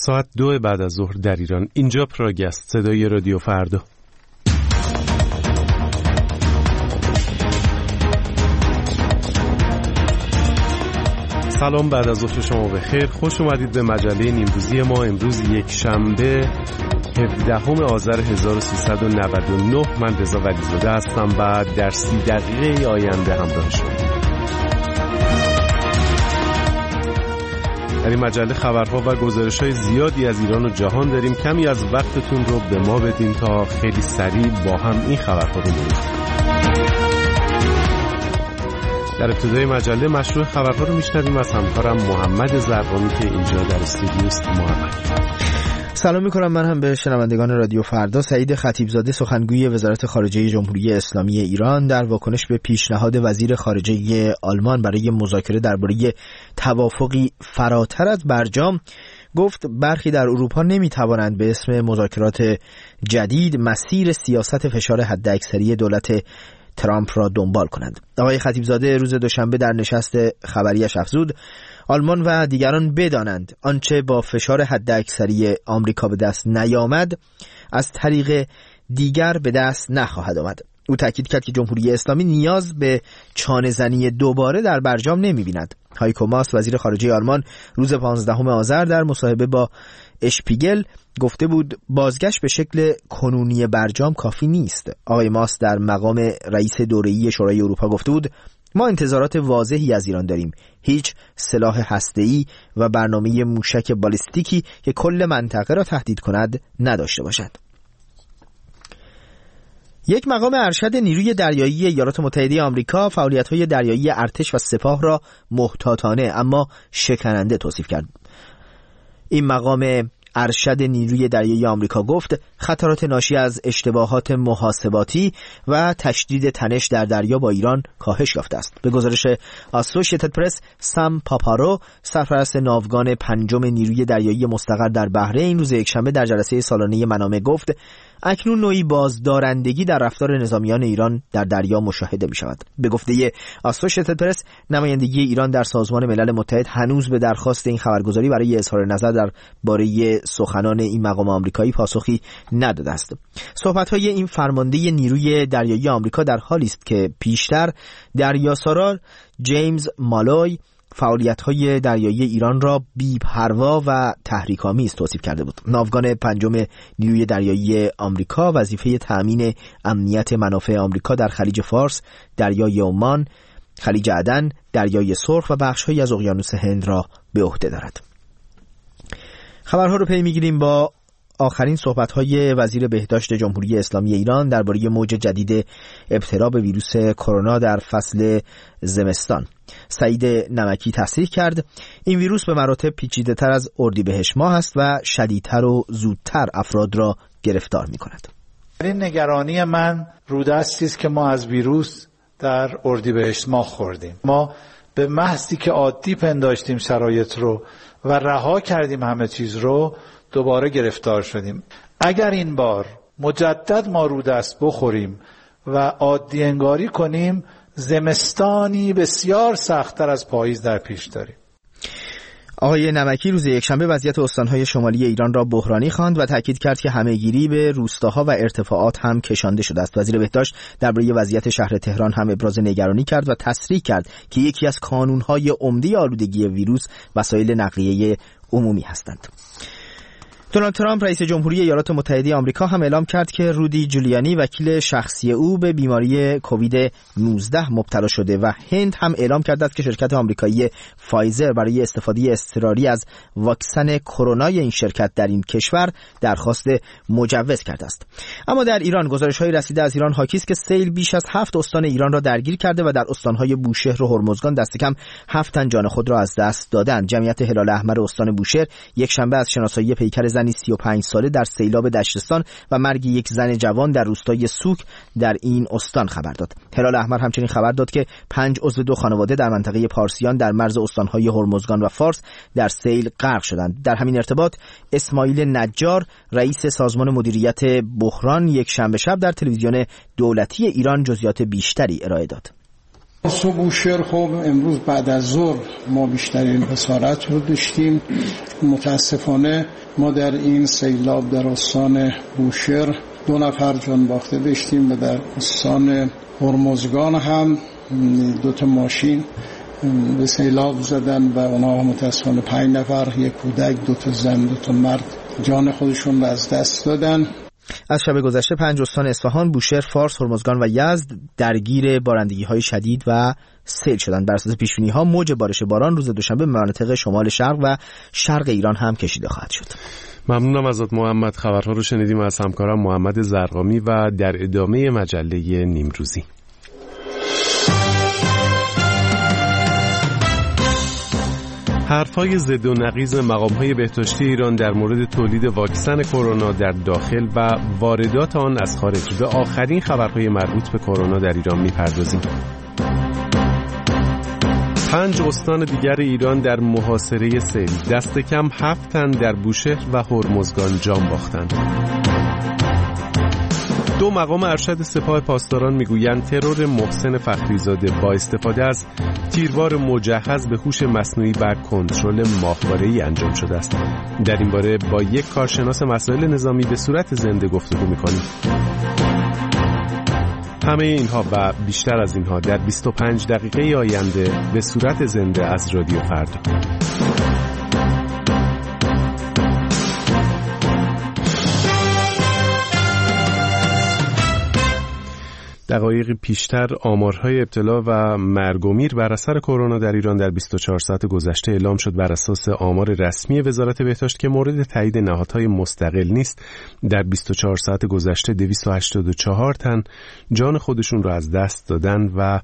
ساعت 2 بعد از ظهر در ایران. اینجا پراگ است، صدای رادیو فردا. سلام، بعد از ظهر شما بخیر. خوش اومدید به مجله نیمروزی ما. امروز یک شنبه 17 آذر 1399. من رضا ولیزاده هستم و در 30 دقیقه آینده همراه شما. در این مجله خبرها و گزارش‌های زیادی از ایران و جهان داریم. کمی از وقتتون رو به ما بدین تا خیلی سریع با هم این خبرها رو ببینیم. در ابتدای مجله مشروع خبرها رو میشنویم از همکارم محمد زرقامی که اینجا در استودیو است. محمد سلام میکنم. من هم به شنوندگان رادیو فردا. سعید خطیبزاده سخنگوی وزارت خارجه جمهوری اسلامی ایران در واکنش به پیشنهاد وزیر خارجه آلمان برای مذاکره درباره توافقی فراتر از برجام گفت برخی در اروپا نمیتوانند به اسم مذاکرات جدید مسیر سیاست فشار حداکثری دولت ترامپ را دنبال کنند. آقای خطیبزاده روز دوشنبه در نشست خبریش افزود آلمان و دیگران بدانند آنچه با فشار حداکثری آمریکا به دست نیامد از طریق دیگر به دست نخواهد آمد. او تاکید کرد که جمهوری اسلامی نیاز به چانه‌زنی دوباره در برجام نمی‌بیند. هایکو ماس وزیر خارجه آلمان روز 15 آذر در مصاحبه با اشپیگل گفته بود بازگشت به شکل کنونی برجام کافی نیست. آقای ماس در مقام رئیس دوره‌ای شورای اروپا گفته بود ما انتظارات واضحی از ایران داریم. هیچ سلاح هسته‌ای و برنامه موشک بالستیکی که کل منطقه را تهدید کند نداشته باشد. یک مقام ارشد نیروی دریایی ایالات متحده آمریکا فعالیت‌های دریایی ارتش و سپاه را محتاطانه اما شکننده توصیف کرد. این مقام ارشد نیروی دریایی آمریکا گفت خطرات ناشی از اشتباهات محاسباتی و تشدید تنش در دریا با ایران کاهش یافته است. به گزارش آسوشیتد پرس، سام پاپارو سرپرست ناوگان پنجم نیروی دریایی مستقر در بحرین روز یکشنبه در جلسه سالانه منامه گفت اکنون نوعی بازدارندگی در رفتار نظامیان ایران در دریا مشاهده می شود. به گفته آسوشیتد پرس، نمایندگی ایران در سازمان ملل متحد هنوز به درخواست این خبرگزاری برای اظهار نظر درباره سخنان این مقام آمریکایی پاسخی نداده است. صحبت‌های این فرمانده نیروی دریایی آمریکا در حالی است که پیشتر دریاسالار جیمز مالوی فعالیت‌های دریایی ایران را بی‌پروا و تحریک‌آمیز توصیف کرده بود. ناوگان پنجم نیروی دریایی آمریکا وظیفه تأمین امنیت منافع آمریکا در خلیج فارس، دریای عمان، خلیج عدن، دریای سرخ و بخش‌هایی از اقیانوس هند را به عهده دارد. خبرها رو پی می‌گیریم با آخرین صحبت‌های وزیر بهداشت جمهوری اسلامی ایران درباره موج جدید ابتلا به ویروس کرونا در فصل زمستان. سعید نمکی تصریح کرد این ویروس به مراتب پیچیده‌تر از اردیبهشت ماه است و شدیدتر و زودتر افراد را گرفتار می‌کند. این نگرانی من رودستی است که ما از ویروس در اردیبهشت ماه خوردیم. ما به محضی که عادی پنداشتیم شرایط رو و رها کردیم همه چیز رو، دوباره گرفتار شدیم. اگر این بار مجدد ما رو دست بخوریم و عادی انگاری کنیم، زمستانی بسیار سخت‌تر از پاییز در پیش داریم. آقای نمکی روز یکشنبه وضعیت استان‌های شمالی ایران را بحرانی خواند و تاکید کرد که همه‌گیری به روستاها و ارتفاعات هم کشانده شده است. وزیر بهداشت درباره وضعیت شهر تهران هم ابراز نگرانی کرد و تصریح کرد که یکی از کانون‌های عمده آلودگی ویروس وسایل نقلیه عمومی هستند. دونالد ترامپ رئیس جمهوری ایالات متحده آمریکا هم اعلام کرد که رودی جولیانی وکیل شخصی او به بیماری کووید 19 مبتلا شده و هند هم اعلام کرده است که شرکت آمریکایی فایزر برای استفاده اضطراری از واکسن کرونای این شرکت در این کشور درخواست مجوز کرده است. اما در ایران گزارش‌های رسیده از ایران حاکی است که سیل بیش از 7 استان ایران را درگیر کرده و در استان‌های بوشهر و هرمزگان دست کم 7 تن جان خود را از دست دادند. جمعیت هلال احمر استان بوشهر یک شنبه از شناسایی پیکر زنی 35 ساله در سیلاب دشتستان و مرگ یک زن جوان در روستای سوک در این استان خبر داد. هلال احمر همچنین خبر داد که 5 عضو 2 خانواده در منطقه پارسیان در مرز استان‌های هرمزگان و فارس در سیل غرق شدند. در همین ارتباط اسماعیل نجار رئیس سازمان مدیریت بحران یک شنبه شب در تلویزیون دولتی ایران جزئیات بیشتری ارائه داد. بوشهر خب امروز بعد از ظهر ما بیشترین خسارت رو داشتیم. متاسفانه ما در این سیلاب در استان بوشهر 2 نفر جان باخته داشتیم و در استان هرمزگان هم 2 ماشین به سیلاب زدن و اونا متاسفانه 5 نفر، 1 کودک، 2 زن، 2 مرد جان خودشون رو از دست دادن. از شب گذشته 5 استان اصفهان، بوشهر، فارس، هرمزگان و یزد درگیر بارندگی‌های شدید و سیل شدند. بر اساس پیش‌بینی‌ها موج بارش باران روز دوشنبه به مناطق شمال شرق و شرق ایران هم کشیده خواهد شد. ممنونم ازت محمد. خبرها رو شنیدیم از همکارم محمد زرقامی و در ادامه مجله نیمروزی. حرف‌های ضد و نقیض مقام‌های بهداشتی ایران در مورد تولید واکسن کرونا در داخل و واردات آن از خارج. به آخرین خبرهای مربوط به کرونا در ایران می‌پردازیم. 5 استان دیگر ایران در محاصره سیل، دست کم 7 تن در بوشهر و هرمزگان جان باختند. 2 مقام ارشد سپاه پاسداران میگویند ترور محسن فخریزاده با استفاده از تیربار مجهز به هوش مصنوعی و کنترل ماهواره‌ای انجام شده است. در این باره با یک کارشناس مسائل نظامی به صورت زنده گفتگو می‌کنیم. همه اینها و بیشتر از اینها در 25 دقیقه آینده به صورت زنده از رادیو فردا. دقایقی پیشتر آمارهای ابتلا و مرگ و میر بر اثر کرونا در ایران در 24 ساعت گذشته اعلام شد. بر اساس آمار رسمی وزارت بهداشت که مورد تایید نهادهای مستقل نیست، در 24 ساعت گذشته 284 تن جان خودشون را از دست دادن و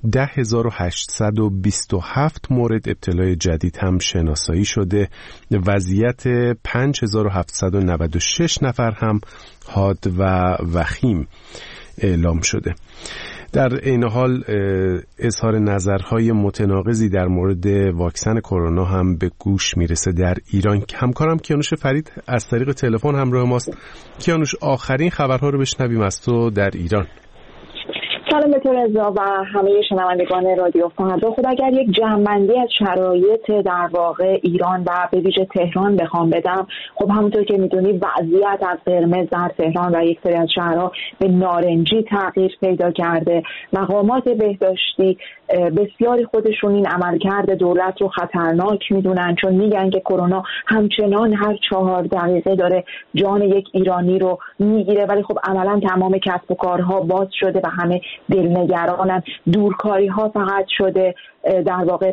10827 مورد ابتلای جدید هم شناسایی شده. وضعیت 5796 نفر هم حاد و وخیم اعلام شده. در این حال اظهار نظرهای متناقضی در مورد واکسن کرونا هم به گوش میرسه در ایران. همکارم کیانوش فرید از طریق تلفن همراه ماست. کیانوش، آخرین خبرها رو بشنویم از تو در ایران. سلام به تو رضا و همه شنوندگان رادیو فردا. خب اگر یک جمع‌بندی از شرایط در واقع ایران و به ویژه تهران بخوام بدم، خب همونطور که میدونی وضعیت از قرمز در تهران و یک سری از شهرها به نارنجی تغییر پیدا کرده. مقامات بهداشتی بسیاری خودشون این عملکرد دولت رو خطرناک میدونن، چون میگن که کرونا همچنان هر 4 دقیقه داره جان یک ایرانی رو میگیره، ولی خب عملا تمام کسب و کارها باز شده و همه دلنگرانن. دورکاری ها فقط شده در واقع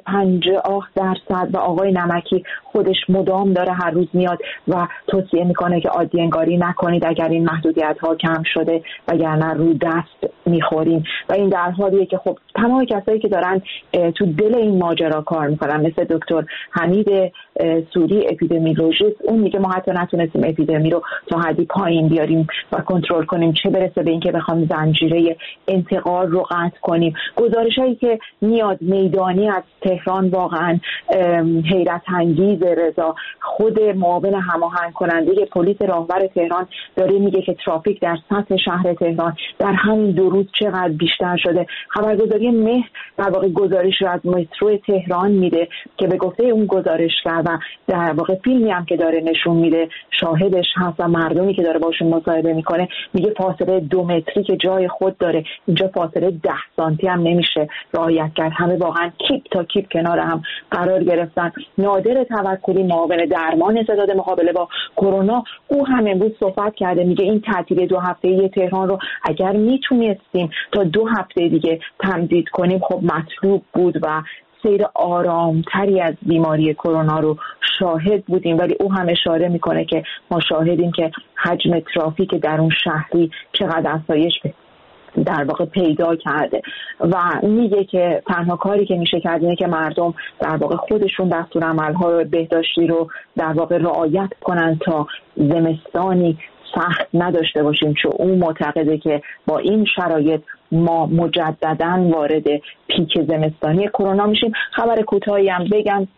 50% و آقای نمکی خودش مدام داره هر روز میاد و توصیه میکنه که عادی انگاری نکنید اگر این محدودیت ها کم شده وگرنه رو دست میخوریم. و این در حالیه که خب تمام کسایی که دارن تو دل این ماجرا کار میکنن، مثل دکتر حمید سوری اپیدمیولوژیست، اون میگه ما حتی نتونستیم اپیدمی رو تا حدی پایین بیاریم و کنترل کنیم، چه برسه به اینکه بخوام زنجیره انتقال رو قطع کنیم. گزارشایی که میاد میدانی از تهران واقعا حیرت انگیز. رضا، خود معاون هماهنگ کننده پلیس راهور تهران داره میگه که ترافیک در سطح شهر تهران در همین 2 روز چقدر بیشتر شده. خبرگزاری مهر در واقع گزارش رو از مترو تهران میده که به گفته اون گزارشگر و در واقع فیلمی هم که داره نشون میده شاهدش هست و مردمی که داره باشون مصاحبه میکنه، میگه فاصله 2 متری که جای خود داره اینجا فاصله 10 سانتی هم نمیشه رعایت کرد. همه واقعا کیپ تا کیپ کنار هم قرار گرفتن. نادر توکلی معاون درمان استعداد مقابله با کرونا، او هم امروز صحبت کرده، میگه این تعطیلی 2 هفته‌ای تهران رو اگر میتونستیم تا 2 هفته دیگه تمدید کنیم خب مطلوب بود و سیر آرامتری از بیماری کرونا رو شاهد بودیم. ولی او هم اشاره میکنه که ما شاهدیم که حجم ترافیک در اون شهری چقدر افزایش در واقع پیدا کرده و میگه که تنها کاری که میشه کرد اینه که مردم در واقع خودشون دستورالعمل‌های بهداشتی رو در واقع رعایت کنن تا زمستانی سخت نداشته باشیم، چون اون معتقده که با این شرایط ما مجدداً وارد پیک زمستانی کرونا میشیم. خبر کوتاهی هم بگم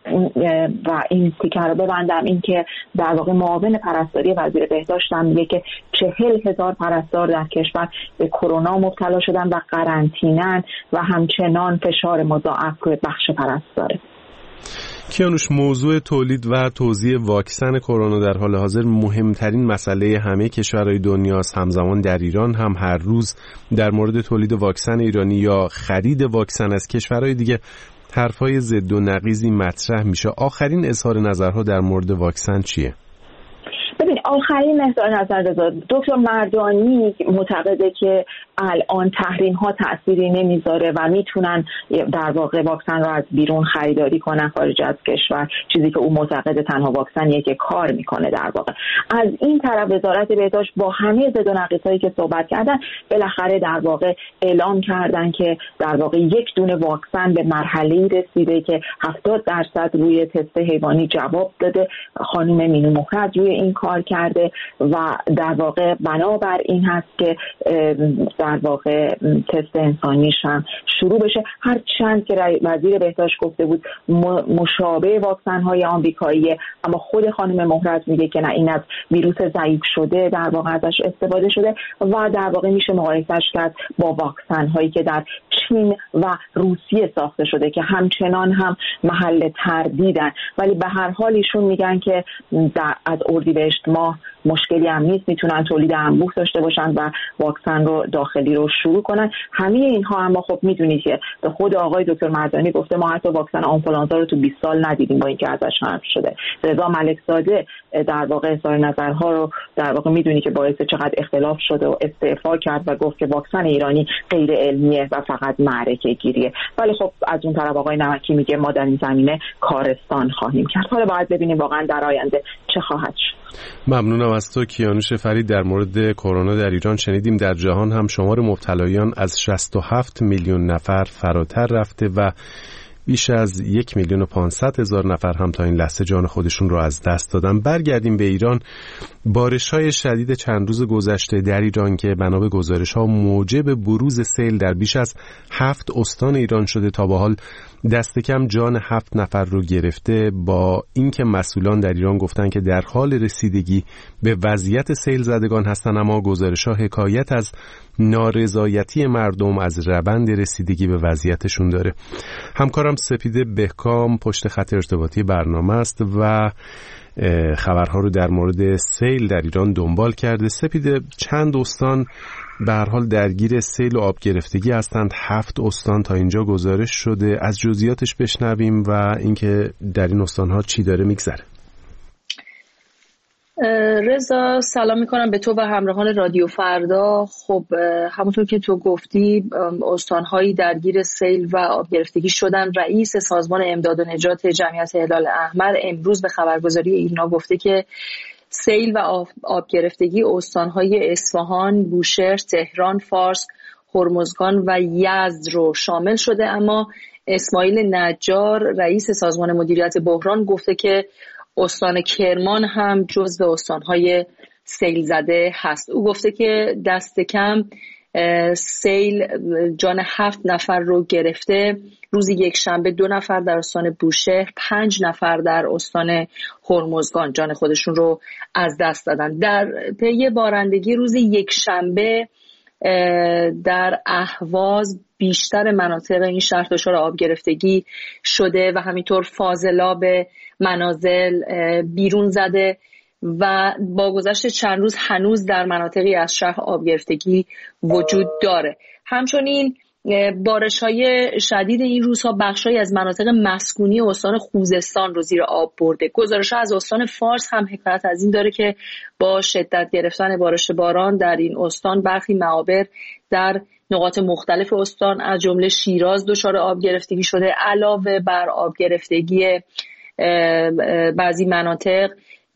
و این تیکه رو ببندم، این که در واقع معاون پرستاری وزیر بهداشت هم میگه که 40,000 پرستار در کشور به کرونا مبتلا شدن و قرنطینه‌اند و همچنان فشار مضاعف روی بخش پرستاره. کیانوش، موضوع تولید و توزیع واکسن کرونا در حال حاضر مهمترین مسئله همه کشورهای دنیاست. همزمان در ایران هم هر روز در مورد تولید واکسن ایرانی یا خرید واکسن از کشورهای دیگه حرفای ضد و نقیضی مطرح میشه. آخرین اظهار نظرها در مورد واکسن چیه؟ ببین، آخرین اظهار نظر دکتر مردانی معتقده که الان تحریم ها تأثیری نمیذاره و میتونن در واقع واکسن رو از بیرون خریداری کنن خارج از کشور، چیزی که او معتقده تنها واکسنیه که کار میکنه. در واقع از این طرف وزارت بهداشت با همه ضد و نقیضایی که صحبت کردن بالاخره در واقع اعلام کردن که در واقع یک دونه واکسن به مرحله‌ای رسیده که 70% روی تست حیوانی جواب داده. خانم مینو مهرز روی این کار کرده و در واقع بنابر این هست که در واقع تست انسانیش هم شروع بشه. هر چند که وزیر بهداشت گفته بود مشابه واکسن های آمریکایی، اما خود خانم مهرز میگه که نه، این از ویروس ضعیف شده در واقع ازش استفاده شده و در واقع میشه مقایسش کرد با واکسن هایی که در چین و روسیه ساخته شده که همچنان هم محل تردیدن. ولی به هر حال ایشون میگن که از اردیبهشت ماه مشکلی هم نیست، میتونن تولید انبوه داشته باشن و واکسن رو داخلی رو شروع کنن. همه اینها اما خب میدونید که به خود آقای دکتر مردانی گفته ما حتی واکسن آنفولانزا رو تو 20 سال ندیدیم با اینکه ازش حرف شده. رضا ملکزاده در واقع اظهار نظرها رو در واقع میدونی که باعث چقدر اختلاف شده و استعفا کرد و گفت که واکسن ایرانی غیر علمیه و فقط معرکه گیریه. ولی خب از اون طرف آقای نمکی میگه ما در این زمینه کارستان خواهیم کرد. حالا باید ببینیم واقعا در آینده چه خواهد شد. ممنونم از تو کیانوش فرید. در مورد کرونا در ایران شنیدیم در جهان هم شمار مبتلایان از 67 میلیون نفر فراتر رفته و بیش از 1,500,000 نفر هم تا این لحظه جان خودشون رو از دست دادن. برگردیم به ایران. بارش‌های شدید چند روز گذشته در ایران که بنا به گزارش‌ها موجب بروز سیل در بیش از 7 استان ایران شده تا به حال دست کم جان 7 نفر رو گرفته، با اینکه مسئولان در ایران گفتن که در حال رسیدگی به وضعیت سیل زدگان هستن، اما گزارش‌ها حکایت از نارضایتی مردم از روند رسیدگی به وضعیتشون داره. همکارم سپیده بهکام پشت خط ارتباطی برنامه است و خبرها رو در مورد سیل در ایران دنبال کرده. سپیده، چند استان به هر حال درگیر سیل و آب گرفتگی هستند؟ 7 استان تا اینجا گزارش شده. از جزئیاتش بشنویم و اینکه در این استان‌ها چی داره میگذره. رضا، سلام میکنم به تو و همراهان رادیو فردا. خب همونطور که تو گفتی استان‌هایی درگیر سیل و آب گرفتگی شدن. رئیس سازمان امداد و نجات جمعیت هلال احمر امروز به خبرگزاری ایرنا گفته که سیل و آب گرفتگی استان‌های اصفهان، بوشهر، تهران، فارس، هرمزگان و یزد رو شامل شده، اما اسماعیل نجار رئیس سازمان مدیریت بحران گفته که استان کرمان هم جزو استان‌های سیل زده هست. او گفته که دست کم سیل جان 7 نفر رو گرفته. روز یکشنبه 2 نفر در استان بوشهر، 5 نفر در استان هرمزگان جان خودشون رو از دست دادن. در پی بارندگی روز یکشنبه در اهواز بیشتر مناطق این شهر دچار آب گرفتگی شده و همینطور فاضلاب منازل بیرون زده و با گذشت چند روز هنوز در مناطقی از شهر آب گرفتگی وجود داره. همچنین بارش‌های شدید این روزها بخشی از مناطق مسکونی استان خوزستان رو زیر آب برده. گزارش‌ها از استان فارس هم حکایت از این داره که با شدت گرفتن بارش باران در این استان برخی معابر در نقاط مختلف استان از جمله شیراز دچار آب گرفتگی شده. علاوه بر آب گرفتگی بعضی مناطق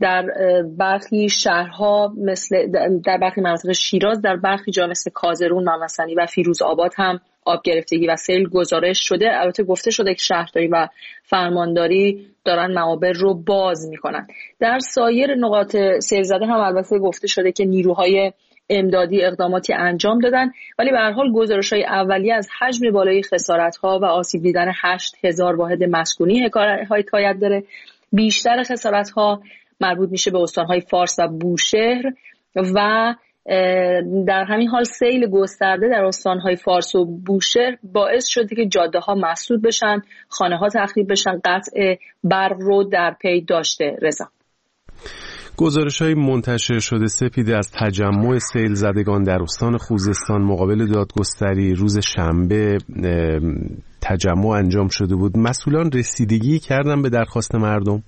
در برخی شهرها مثل در برخی مناطق شیراز، در برخی جا مثل کازرون، ممسنی و فیروزآباد هم آب گرفتگی و سیل گزارش شده. البته گفته شده که شهرداری و فرمانداری دارن معابر رو باز میکنن. در سایر نقاط سیل زده هم البته گفته شده که نیروهای امدادی اقداماتی انجام دادن، ولی به هر حال گزارش‌های اولیه از حجم بالای خسارت‌ها و آسیب دیدن 8000 واحد مسکونی حکایت داره. بیشتر خسارت‌ها مربوط میشه به استان‌های فارس و بوشهر و در همین حال سیل گسترده در استان‌های فارس و بوشهر باعث شده که جاده‌ها مسدود بشن، خانه‌ها تخریب بشن، قطع برق رو در پی داشته. رضا، گزارش‌های منتشر شده سپیده از تجمع سیل زدگان در استان خوزستان مقابل دادگستری روز شنبه تجمع انجام شده بود. مسئولان رسیدگی کردن به درخواست مردم؟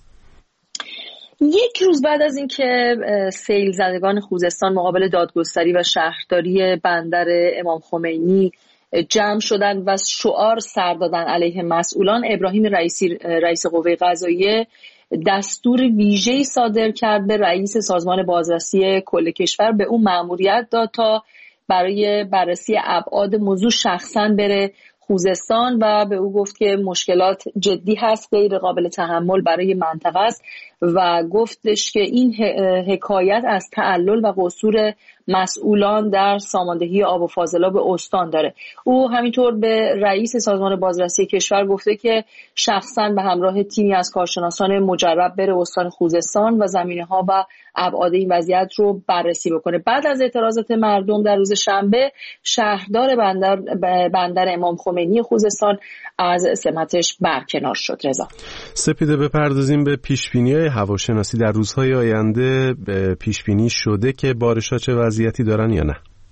یک روز بعد از اینکه سیل زدگان خوزستان مقابل دادگستری و شهرداری بندر امام خمینی جمع شدند و شعار سر دادن علیه مسئولان، ابراهیم رئیسی رئیس قوه قضاییه دستور ویژه‌ای صادر کرد به رئیس سازمان بازرسی کل کشور، به اون مأموریت داد تا برای بررسی ابعاد موضوع شخصاً بره خوزستان و به او گفت که مشکلات جدی هست، غیر قابل تحمل برای منطقه است و گفتش که این حکایت از تعلل و قصور مسئولان در ساماندهی آب و فاضلاب استان داره. او همینطور به رئیس سازمان بازرسی کشور گفته که شخصاً به همراه تیمی از کارشناسان مجرب بره استان خوزستان و زمینه‌ها و ابعاد این وضعیت رو بررسی بکنه. بعد از اعتراضات مردم در روز شنبه، شهردار بندر امام خمینی خوزستان از سمتش برکنار شد. رضا، سپیده بپردازیم به پیشبینی‌های هواشناسی. در روزهای آینده پیشبینی شده که بارش‌ها چه وضعیتی دارن یا نه؟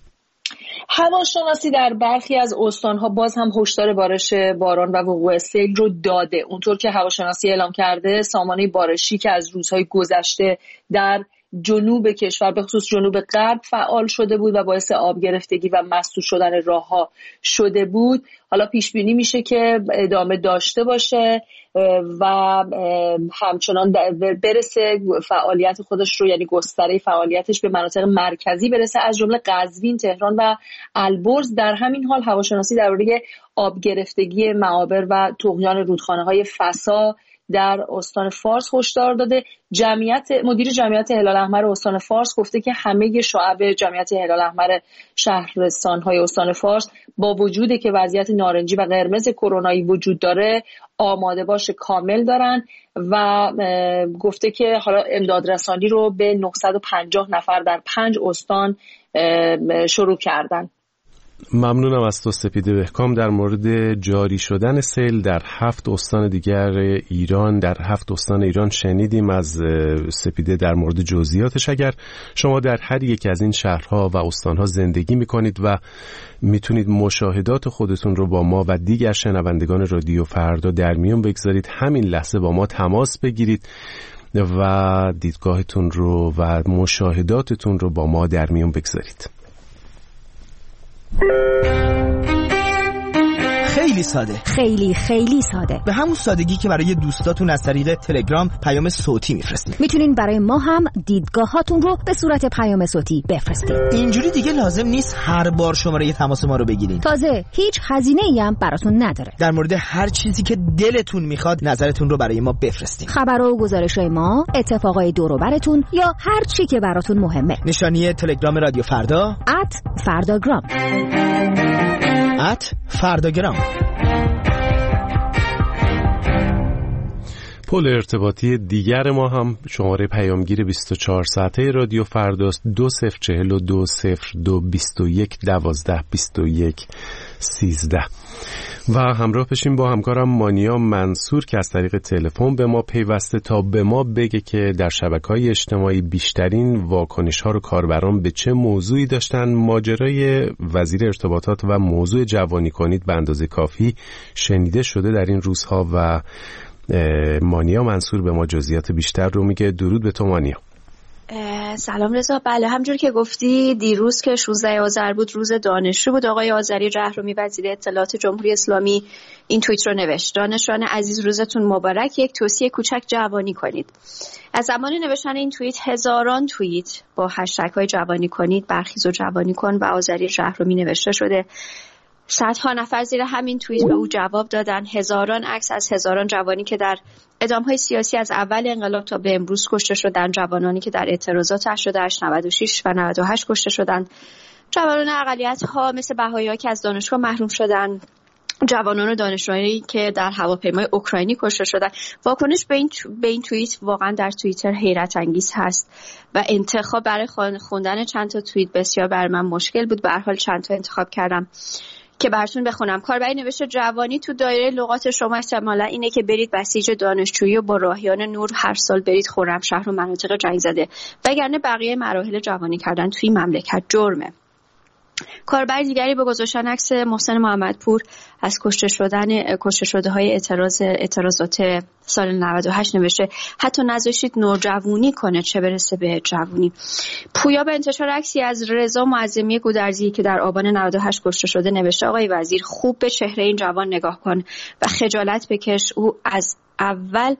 هواشناسی در برخی از استان‌ها باز هم هشدار بارش باران و وقوع سیل رو داده. اونطور که هواشناسی اعلام کرده، سامانه بارشی که از روزهای گذشته در جنوب کشور به خصوص جنوب غرب فعال شده بود و باعث آب گرفتگی و مسدود شدن راه‌ها شده بود، حالا پیش بینی میشه که ادامه داشته باشه و همچنان برسه فعالیت خودش رو، یعنی گستره فعالیتش به مناطق مرکزی برسه، از جمله قزوین، تهران و البرز. در همین حال هواشناسی درباره آب گرفتگی معابر و طغیان رودخانه‌های فسا در استان فارس هشدار داده. مدیر جمعیت هلال احمر استان فارس گفته که همه شعب جمعیت هلال احمر شهرستان‌های استان فارس با وجودی که وضعیت نارنجی و قرمز کرونایی وجود داره، آماده باش کامل دارن و گفته که حالا امدادرسانی رو به 950 نفر در 5 استان شروع کردن. ممنونم از تو سپیده بهکام. در مورد جاری شدن سیل در 7 استان دیگر ایران، در 7 استان ایران شنیدیم از سپیده در مورد جزئیاتش. اگر شما در هر یک از این شهرها و استانها زندگی میکنید و میتونید مشاهدات خودتون رو با ما و دیگر شنوندگان رادیو فردا در میون بگذارید، همین لحظه با ما تماس بگیرید و دیدگاهتون رو و مشاهداتتون رو با ما در میون بگذارید. خیلی ساده، خیلی خیلی ساده، به همون سادگی که برای دوستاتون از طریق تلگرام پیام صوتی میفرستید. میتونین برای ما هم دیدگاهاتون رو به صورت پیام صوتی بفرستید. اینجوری دیگه لازم نیست هر بار شماره تماس ما رو بگیرین. تازه هیچ هزینه‌ای هم براتون نداره. در مورد هر چیزی که دلتون میخواد نظرتون رو برای ما بفرستین. خبرها و گزارش‌های ما، اتفاقای دور و براتون یا هر چی که براتون مهمه. نشانی تلگرام رادیو فردا @فرداگرام. فرداگرام. پل ارتباطی دیگر ما هم شماره پیامگیر 24 ساعته رادیو فرداست، 20420221122113 و همراه بشیم با همکارم مانیا منصور که از طریق تلفن به ما پیوسته تا به ما بگه که در شبکه‌های اجتماعی بیشترین واکنش‌ها رو کاربران به چه موضوعی داشتن. ماجرای وزیر ارتباطات و موضوع جوانی کنید به اندازه کافی شنیده شده در این روزها و مانیا منصور به ما جزئیات بیشتر رو میگه. درود به تو مانیا. سلام رضا. بله همجور که گفتی دیروز که 16 آذر بود روز دانشجو بود، آقای آذری جهرومی وزیر اطلاعات جمهوری اسلامی این توییت رو نوشت: دانشجویان عزیز روزتون مبارک، یک توصیه کوچک جوانی کنید. از زمان نوشتن این توییت هزاران توییت با هشتگ‌های جوانی کنید، برخیز و جوانی کن و آذری جهرومی نوشته شده. صدها نفر زیر همین توییت به او جواب دادن. هزاران عکس از هزاران جوانی که در اعدام‌های سیاسی از اول انقلاب تا به امروز کشته شدن، جوانانی که در اعتراضات 88، 96 و 98 کشته شدند، جوانان اقلیت‌ها مثل بهائی‌ها که از دانشگاه محروم شدن، جوانان و دانشجویانی که در هواپیمای اوکراینی کشته شدن. واکنش به این توییت واقعا در توییتر حیرت انگیز هست و انتخاب برای خوندن چند تا توییت بسیار برای من مشکل بود. به هر حال چند تا انتخاب کردم که براتون بخونم. کاربری نوشته: جوانی تو دایره لغات شما احتمالا اینه که برید بسیج دانشجویی و با راهیان نور هر سال برید خرمشهر و مناطق جنگ زده، وگرنه بقیه مراحل جوانی کردن توی مملکت جرمه. کاربر دیگری به گذاشتن عکس محسن محمدپور از کشته شده های اعتراضات سال 98 نوشته: حتی نذاشتید نوجوانی کنه، چه برسه به جوانی. پویا به انتشار عکسی از رضا معظمی گودرزی که در آبان 98 کشته شده نوشته: آقای وزیر خوب به چهره این جوان نگاه کن و خجالت بکش. او از اول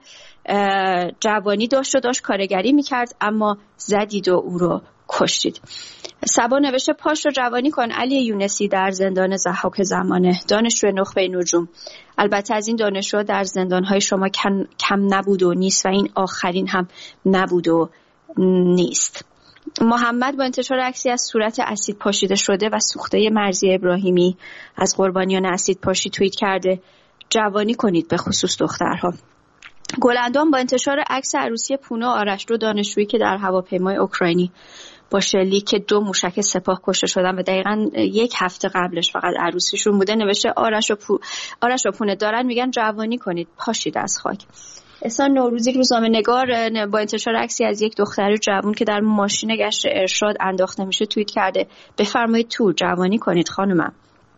جوانی داشت کارگری میکرد، اما زدید و او رو کشتید. سبا نوشته: پاش رو جوانی کن. علی یونسی در زندان ضحاک زمانه، دانشجو نخبه نجوم. البته از این دانشجو در زندان‌های شما کم نبود و نیست و این آخرین هم نبود و نیست. محمد با انتشار عکسی از صورت اسید پاشیده شده و سوخته مرضیه ابراهیمی از قربانیان اسید پاشی توییت کرده: جوانی کنید، به خصوص دخترها. گلندام با انتشار عکس عروسی پونا آرش، دو دانشجویی که در هواپیمای اوکراینی با شلیک 2 موشک سپاه کشته شدن و دقیقاً 1 هفته قبلش فقط عروسیشون بوده نوشته: آرش و پونه دارن میگن جوانی کنید، پاشید از خاک. احسان نوروزی روزنامه نگار با انتشار عکسی از یک دختر جوان که در ماشین گشت ارشاد انداخته میشه توییت کرده: بفرمایید تو، جوانی کنید خانومم.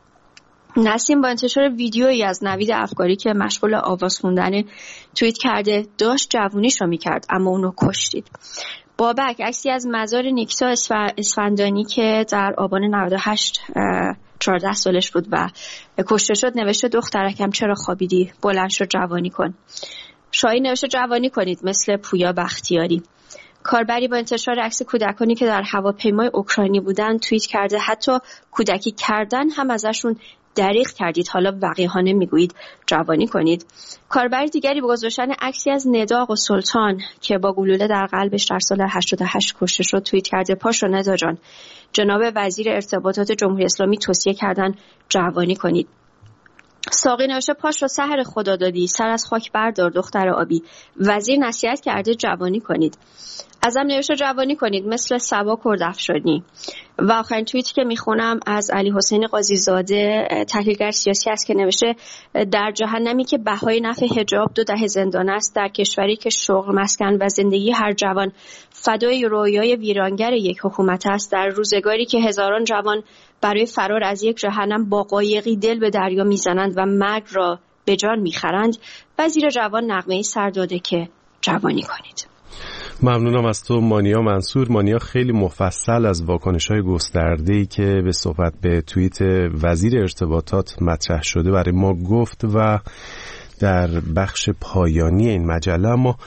نسیم با انتشار ویدیویی از نوید افکاری که مشغول آواز خوندن توییت کرده: داشت جوونیشو میکرد اما اونو کشتید. بابک عکسی از مزار نیکتا اسفندانی که در آبان 98 14 سالش بود و کشته شد نوشته: دخترکم چرا خوابیدی؟ بلند شو، جوانی کن. شاهین نوشته: جوانی کنید مثل پویا بختیاری. کاربری با انتشار عکس کودکانی که در هواپیمای اوکراینی بودن توییت کرده: حتی کودکی کردن هم ازشون دریغ کردید، حالا وقیحانه میگویید جوانی کنید. کاربر دیگری با گذاشتن عکسی از ندا و سلطان که با گلوله در قلبش در سال 88 کشته شد توییت کرده: پاشو ندا جان، جناب وزیر ارتباطات جمهوری اسلامی توصیه کردن جوانی کنید. ساقی نوشته: پاش رو سحر خدا دادی، سر از خاک بردار دختر آبی، وزیر نصیحت کرده جوانی کنید. ازم نوشته: جوانی کنید مثل صبا کردافشانی. و آخرین توییتی که میخونم از علی حسین قاضی زاده، تحلیلگر سیاسی است که نوشته: در جهنمی که بهای نفع حجاب 2 دهه زندان است، در کشوری که شغل، مسکن و زندگی هر جوان فدای رویای ویرانگر یک حکومت است، در روزگاری که هزاران جوان برای فرار از یک جهنم با قایقی دل به دریا میزنند و مرگ را به جان میخرند، وزیر جوان نغمه‌ای سر داده که جوانی کنید. ممنونم از تو مانیا منصور. مانیا خیلی مفصل از واکنش‌های گسترده‌ای که به صحبت به توییت وزیر ارتباطات مطرح شده برای ما گفت و در بخش پایانی این مجله ما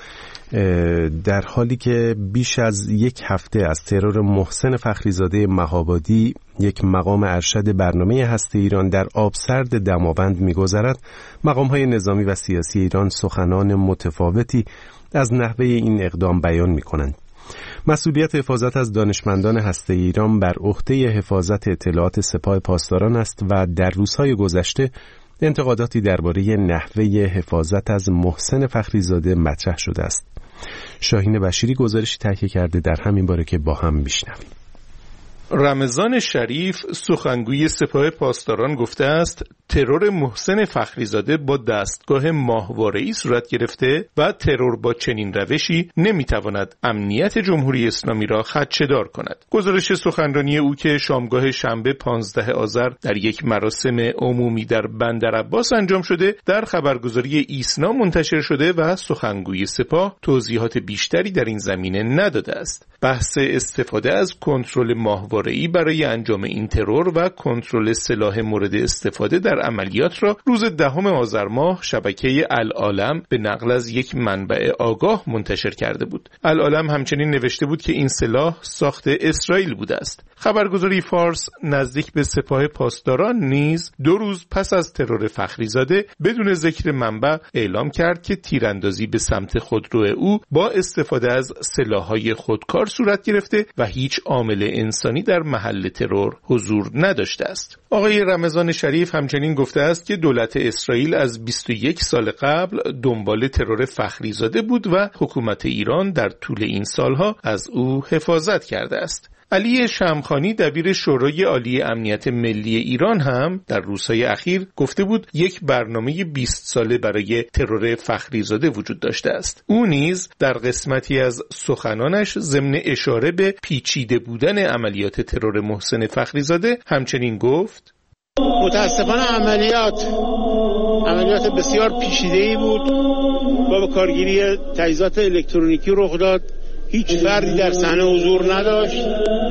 در حالی که بیش از 1 هفته از ترور محسن فخریزاده مهابادی، یک مقام ارشد برنامه هسته ایران در آبسرد دماوند می‌گذرد، مقام‌های نظامی و سیاسی ایران سخنان متفاوتی از نحوه این اقدام بیان می‌کنند. مسئولیت حفاظت از دانشمندان هسته ایران بر عهده حفاظت اطلاعات سپاه پاسداران است و در روزهای گذشته انتقاداتی درباره نحوه حفاظت از محسن فخریزاده مطرح شده است. شاهین بشیری گزارشی تهیه کرده در همین باره که با هم میشنویم. رمضان شریف سخنگوی سپاه پاسداران گفته است ترور محسن فخریزاده با دستگاه ماهواره‌ای صورت گرفته و ترور با چنین روشی نمیتواند امنیت جمهوری اسلامی را خدشه‌دار کند. گزارش سخنرانی او که شامگاه شنبه 15 آذر در یک مراسم عمومی در بندرعباس انجام شده در خبرگزاری ایسنا منتشر شده و سخنگوی سپاه توضیحات بیشتری در این زمینه نداده است. بحث استفاده از کنترل ماهواره‌ای برای انجام این ترور و کنترل سلاح مورد استفاده در عملیات را روز 10 آذر ماه شبکه العالم به نقل از یک منبع آگاه منتشر کرده بود. العالم همچنین نوشته بود که این سلاح ساخت اسرائیل بوده است. خبرگزاری فارس نزدیک به سپاه پاسداران نیز 2 روز پس از ترور فخریزاده بدون ذکر منبع اعلام کرد که تیراندازی به سمت خودرو او با استفاده از سلاح‌های خودکار صورت گرفته و هیچ عامل انسانی در محل ترور حضور نداشته است. آقای رمضان شریف همچنین گفته است که دولت اسرائیل از 21 سال قبل دنبال ترور فخریزاده بود و حکومت ایران در طول این سالها از او حفاظت کرده است. علی شمخانی دبیر شورای عالی امنیت ملی ایران هم در روزهای اخیر گفته بود یک برنامه 20 ساله برای ترور فخریزاده وجود داشته است. او نیز در قسمتی از سخنانش ضمن اشاره به پیچیده بودن عملیات ترور محسن فخریزاده همچنین گفت: متاسفانه عملیات بسیار پیچیده‌ای بود و با کارگیری تجهیزات الکترونیکی رخ داد. هیچ فردی در صحنه حضور نداشت.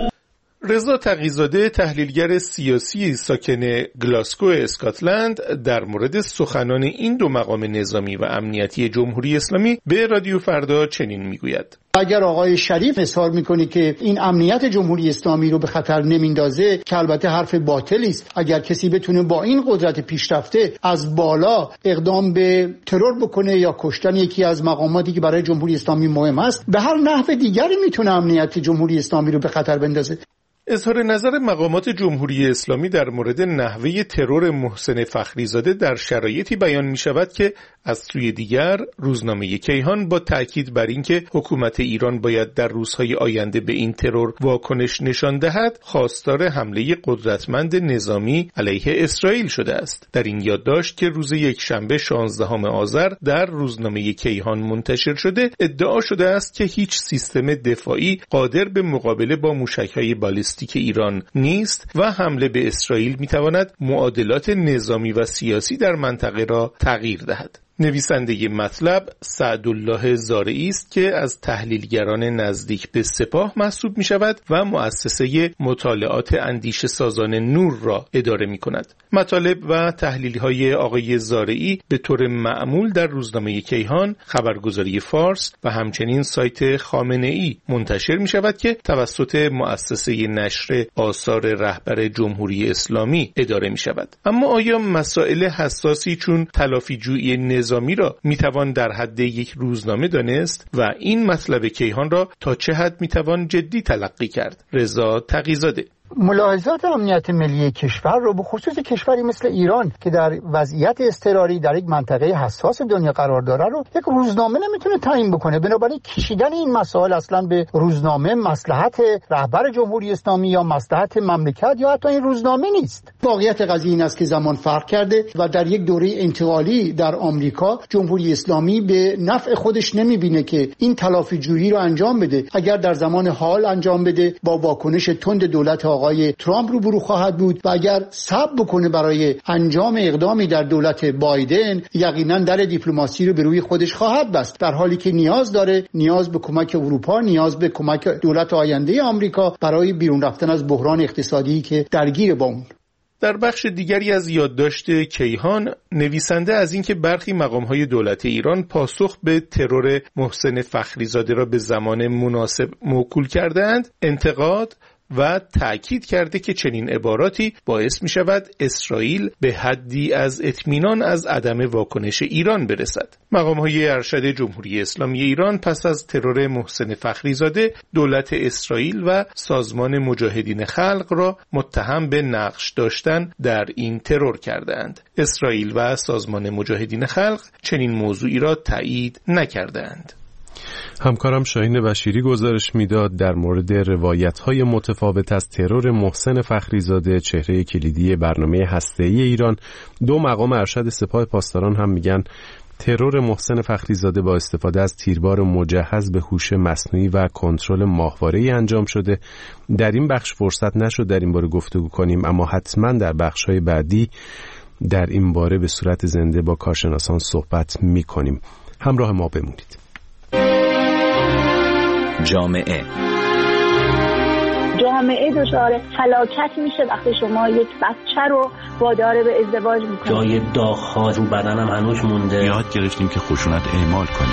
رضا تقی‌زاده تحلیلگر سیاسی ساکن گلاسکو اسکاتلند در مورد سخنان این 2 مقام نظامی و امنیتی جمهوری اسلامی به رادیو فردا چنین میگوید: اگر آقای شریف اصرار میکنه که این امنیت جمهوری اسلامی رو به خطر نمیندازه، که البته حرف باطلی است، اگر کسی بتونه با این قدرت پیشرفته از بالا اقدام به ترور بکنه یا کشتن یکی از مقاماتی که برای جمهوری اسلامی مهم است، به هر نحو دیگری میتونه امنیت جمهوری اسلامی رو به خطر بندازه. اظهار نظر مقامات جمهوری اسلامی در مورد نحوه ترور محسن فخریزاده در شرایطی بیان می شود که از سوی دیگر روزنامه کیهان با تأکید بر اینکه حکومت ایران باید در روزهای آینده به این ترور واکنش نشان دهد، خواستار حمله قدرتمند نظامی علیه اسرائیل شده است. در این یادداشت که روز یکشنبه 16 آذر در روزنامه کیهان منتشر شده، ادعا شده است که هیچ سیستم دفاعی قادر به مقابله با موشک‌های بالستیک ایران نیست و حمله به اسرائیل می‌تواند معادلات نظامی و سیاسی در منطقه را تغییر دهد. نویسنده مطلب سعدالله زارعی است که از تحلیلگران نزدیک به سپاه محسوب می شود و مؤسسه مطالعات اندیشه سازان نور را اداره می کند. مطالب و تحلیل های آقای زارعی به طور معمول در روزنامه کیهان، خبرگزاری فارس و همچنین سایت خامنه‌ای منتشر می شود که توسط مؤسسه نشر آثار رهبر جمهوری اسلامی اداره می شود. اما آیا مسائل حساسی چون تلافی‌جویی نظامی را میتوان در حد یک روزنامه دانست و این مطلب کیهان را تا چه حد میتوان جدی تلقی کرد؟ رضا تقی‌زاده: ملاحظات امنیت ملی کشور رو به خصوص کشوری مثل ایران که در وضعیت اضطراری در یک منطقه حساس دنیا قرار داره رو یک روزنامه نمیتونه تعیین بکنه. بنابراین کشیدن این مسائل اصلا به روزنامه مصلحت رهبر جمهوری اسلامی یا مصلحت مملکت یا حتی این روزنامه نیست. واقعیت قضیه این است که زمان فرق کرده و در یک دوره انتقالی در آمریکا جمهوری اسلامی به نفع خودش نمیبینه که این تلافی‌جویی رو انجام بده. اگر در زمان حال انجام بده با واکنش تند دولت آقای ترامپ روبرو خواهد بود و اگر صبر بکنه برای انجام اقدامی در دولت بایدن، یقینا در دیپلماسی رو به روی خودش خواهد بست، در حالی که نیاز به کمک اروپا، نیاز به کمک دولت آینده آمریکا برای بیرون رفتن از بحران اقتصادی که درگیر با اون. در بخش دیگری از یادداشت کیهان، نویسنده از اینکه برخی مقام‌های دولت ایران پاسخ به ترور محسن فخریزاده را به زمان مناسب موکول کردند، انتقاد و تأکید کرده که چنین عباراتی باعث می شود اسرائیل به حدی از اطمینان از عدم واکنش ایران برسد. مقام‌های ارشد جمهوری اسلامی ایران پس از ترور محسن فخریزاده دولت اسرائیل و سازمان مجاهدین خلق را متهم به نقش داشتن در این ترور کردند. اسرائیل و سازمان مجاهدین خلق چنین موضوعی را تایید نکردند. همکارم شاهین بشیری گزارش میداد در مورد روایت‌های متفاوت از ترور محسن فخریزاده، چهره کلیدی برنامه هسته‌ای ایران. دو مقام ارشد سپاه پاسداران هم میگن ترور محسن فخریزاده با استفاده از تیربار مجهز به هوش مصنوعی و کنترل ماهواره‌ای انجام شده. در این بخش فرصت نشد در این باره گفتگو کنیم، اما حتما در بخش‌های بعدی در این باره به صورت زنده با کارشناسان صحبت می‌کنیم. همراه ما بمونید. جامعه دچار فلاکت میشه وقتی شما یک بچه رو وادار به ازدواج میکنید. جای داغ‌ها رو بدنم هنوز مونده. یاد گرفتیم که خشونت اعمال کنیم.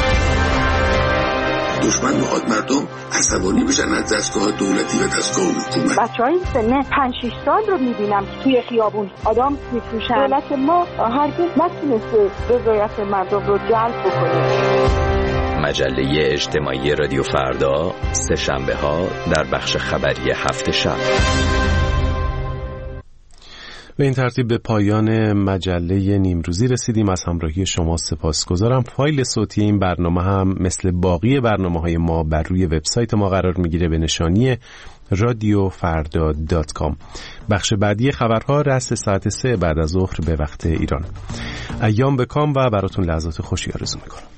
دشمن میخواد مردم عصبانی بشن از دستگاه دولتی و دستگاه حکومت. بچه‌های سن 5-6 سال رو میبینم که توی خیابون آدم میفروشن. دولت ما هرگز نتونسته رضایت مردم رو جلب بکنه. مجله اجتماعی رادیو فردا، سه شنبه ها در بخش خبری هفت شب. به این ترتیب به پایان مجله نیمروزی رسیدیم. از همراهی شما سپاسگزارم. فایل صوتی این برنامه هم مثل باقی برنامه‌های ما بر روی وبسایت ما قرار میگیره به نشانی radiofarda.com. بخش بعدی خبرها رأس ساعت 3 بعد از ظهر به وقت ایران. ایام بکام و براتون لحظات خوشی آرزو میکنم.